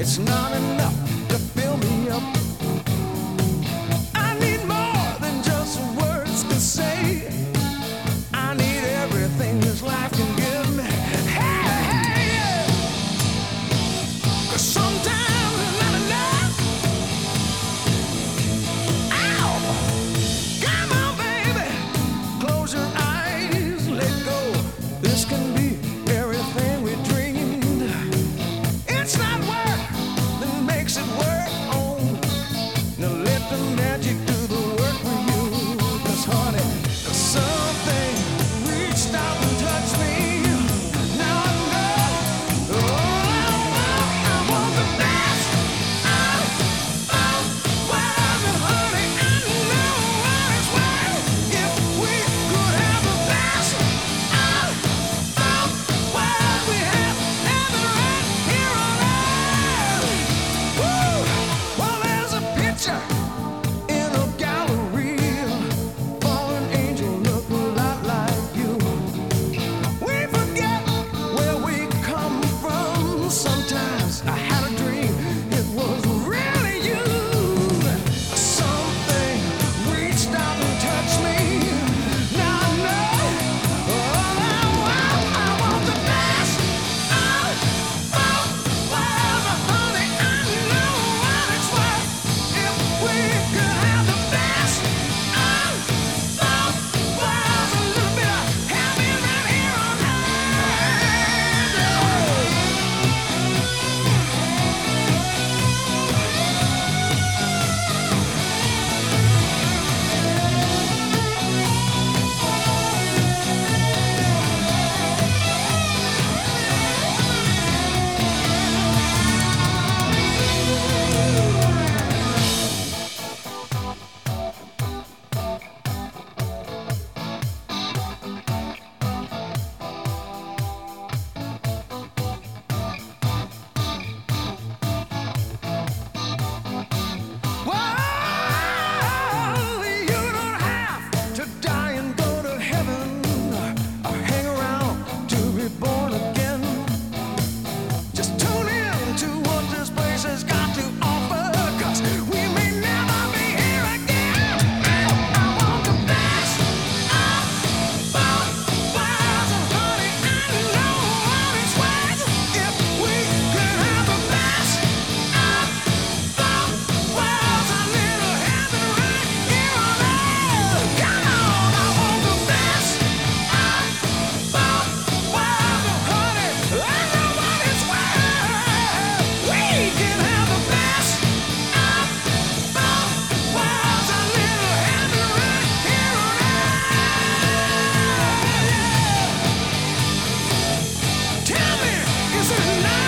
It's not enough to fill me up. I need more than just words to say. I need everything this life can give me. Hey, hey, yeah. 'Cause sometimes it's not enough. Ow! Come on, baby. Close your eyes, let go. This can be everything we dreamed. It's not work that makes it work. Oh, now let the magic do the work for you. 'Cause honey, something reached out and touched me. Now I know, oh, I want the best. Well, honey, I know what it's worth. If we could have the best. Well, we have heaven right here on earth. Woo! Well, there's a picture in a gallery. Fallen angel look a lot like you. We forget where we come from. Sometimes I had a dream it was really you. Something reached out and touched me. Now I know, I want the best. Well, honey, I know what it's worth. If we could have the best. Well, a little bit of heaven right here on Well, you don't have to die and go to heaven or hang around to be born again. Just tune in to what this place has got to offer, 'cause we may never be here again. I want the best. Well, honey, I know what it's worth. If we could have the best. Well, a little heaven right here on earth. Come on, I want the best. Well, honey, I know what it's worth. We can have the best. Well, a little heaven right here on earth. Tell me, is it nice?